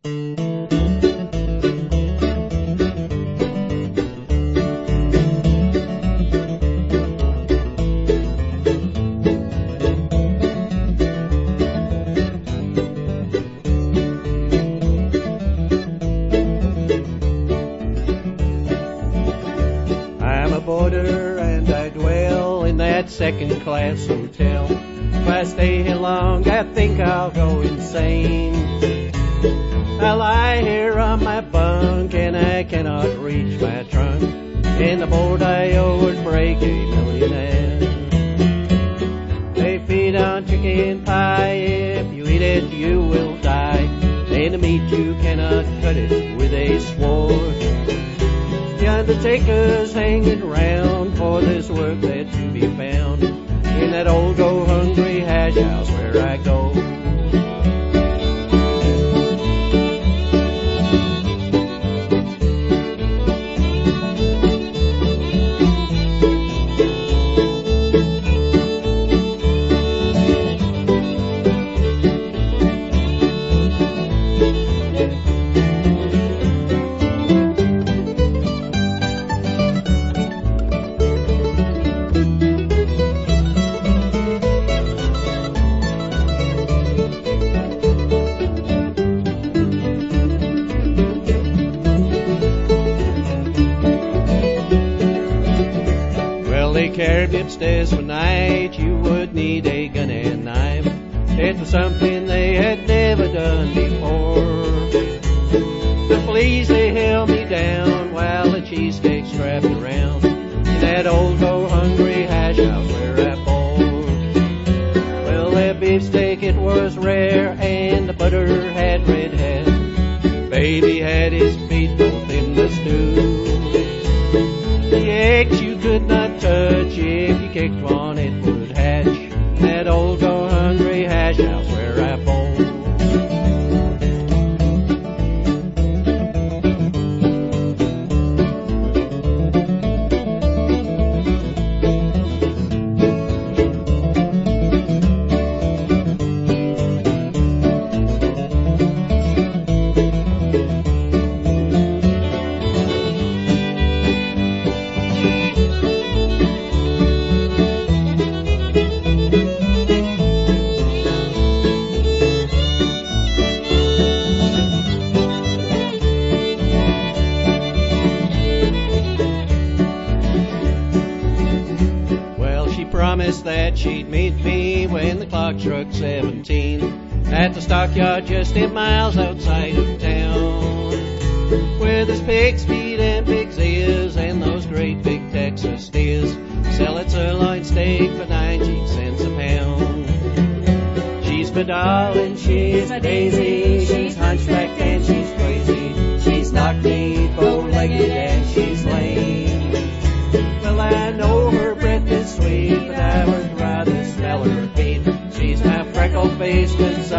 Boarder and I dwell in that second-class hotel. If I stay here long, I think I'll go insane. I lie here on my bunk and I cannot reach my trunk, and the board I owe would break a millionaire. They feed on chicken pie, if you eat it you will die, and the meat you cannot cut it with a sword. The undertaker's hanging around for this work that to be found in that old go-hungry hash house where I go. Carried me upstairs one night, you would need a gun and knife. It was something they had never done before. The police, they held me down while the cheesecake strapped around in that old go-hungry hash house where I board. Well, their beefsteak, it was rare, and the butter had red hair. Baby had his feet both in the stew. The eggs you could not touch, if you kicked one it would hatch. That old go-hungry hash house where I board. Promised that she'd meet me when the clock struck 17 at the stockyard just 10 miles outside of town, where there's pig's feet and pig's ears and those great big Texas steers sell a sirloin steak for 19 cents a pound. She's my darling, she's my daisy, she's hunchbacked and she's crazy, she's knock-kneed, bow-legged and she's lame. Well, I know her breath is sweet, but I would rather smell her feet. She's my freckle-faced